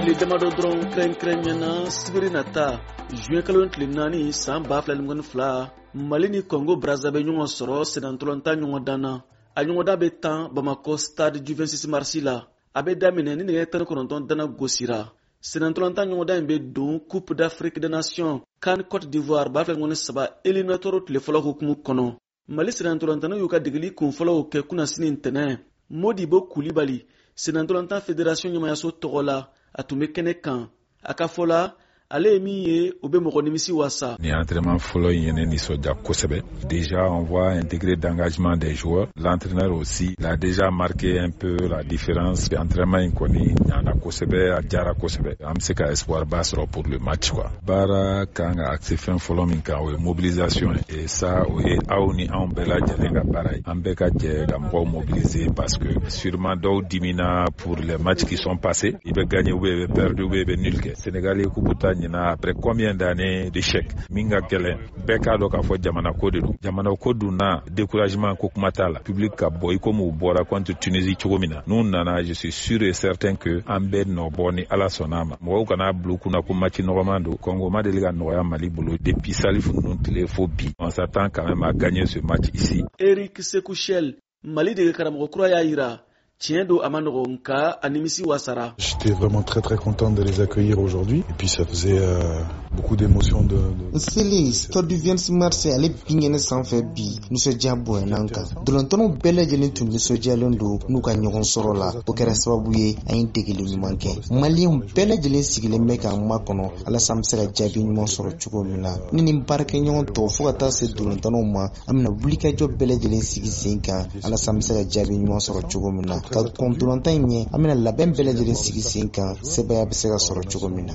tile damadɔ dɔrɔn kɛrɛnkɛrɛnyana sibiri nata juin kalo tile 4 san 2022 Mali ni Congo Brazza bɛ ɲɔgɔn sɔrɔ senatolonta ɲɔgɔn danna a ɲɔgɔnda bɛ tan Bamako stade du 26 mars la a bɛ daminɛ ni nɛgɛ 19 dana gosira senatolonta ɲɔgɔnda in bɛ don Coupe d'Afrique des Nations CAN Côte d'Ivoire 2023 éliminatoire tile fɔlɔ hukumu kɔnɔ. Mali senatolonta y'u ka degeli kun fɔlɔw kɛ kunasini ntɛnɛn. Modibo Coulibaly senatolonta fédération ɲɛmayaso tɔgɔ la a tun bɛ kɛnɛ kan a ka fɔ la ale ye min ye o bɛ mɔgɔ nimisi wasa. Ni entraînement fɔlɔ in ye ne nisɔndiya kosɛbɛ. Déjà on voit un degré d'engagement des joueurs. L'entraîneur aussi il a déjà marqué un peu la différence. Entraînement in kɔni ɲana kosɛbɛ a diyara kosɛbɛ. An bɛ se ka espoir ba sɔrɔ pour le match quoi. Baara kan ka axe fɛn fɔlɔ min kan o ye mobilisation et ça o ye aw ni anw bɛɛ lajɛlen ka baara ye. An bɛɛ ka jɛ ka mɔgɔw mobiliser parce que sûrement dɔw dimina pour les matchs qui sont passés. I bɛ gagner ou bien i bɛ perdre ou bien i bɛ nul kɛ. Sénégal ye coupe ta après combien d'années d'échecs minga gɛlɛn bɛɛ k'a dɔn k'a fɔ jamana ko de don jamana ko dun na découragement ko kuma t'a la public ka bɔ i comme u bɔra contre Tunisie cogo min na n'u nana je suis sûr et certain que an bɛ nɔ bɔ ni Ala sɔnna ma mɔgɔw kana bila u kunna ko match nɔgɔman don Congo ma deli ka nɔgɔya Mali bolo depuis Salif ninnu tile fo bi on s'attend quand même à gagner ce match ici. Eric Sekouchel Mali de karamɔgɔ kura y'a yira tiɲɛ don a ma nɔgɔ nka a nimisi wasara. J'étais vraiment très content de les accueillir aujourd'hui et puis ça faisait beaucoup d'émotions de Seli stade du 26 mars ale biŋɛnɛ sanfɛ bi nisɔndiya bonyana kan dɔlɔntɔnw bɛɛ lajɛlen tun nisɔndiyalen don n'u ka ɲɔgɔn sɔrɔ la o kɛra sababu ye an ye degeli ɲuman kɛ maliyɛnw bɛɛ lajɛlen sigilen bɛ k'an makɔnɔ alasa an bɛ se ka jaabi ɲuman sɔrɔ cogo min na ni nin baarakɛɲɔgɔn tɔw fo ka taa se dɔlɔntɔnw ma an bɛna wulikajɔ bɛɛ lajɛlen sigi sen kan alasa an bɛ se ka jaabi ɲuman sɔrɔ cogo min na ka kɔntolonta in ɲɛ an bɛna labɛn bɛɛ lajɛlen sigi sen kan sebaya bɛ se ka sɔrɔ cogo min na.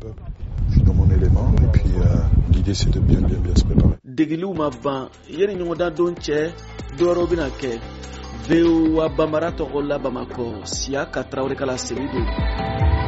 dans mon élément et puis l'idée c'est de bien se préparer. Degiliw ma ban yeni ɲɔgɔndan don cɛ dɔwɛrɛw bɛna kɛ VOA Bambara tɔgɔ la Bamako Siaka Traoré kala seli don.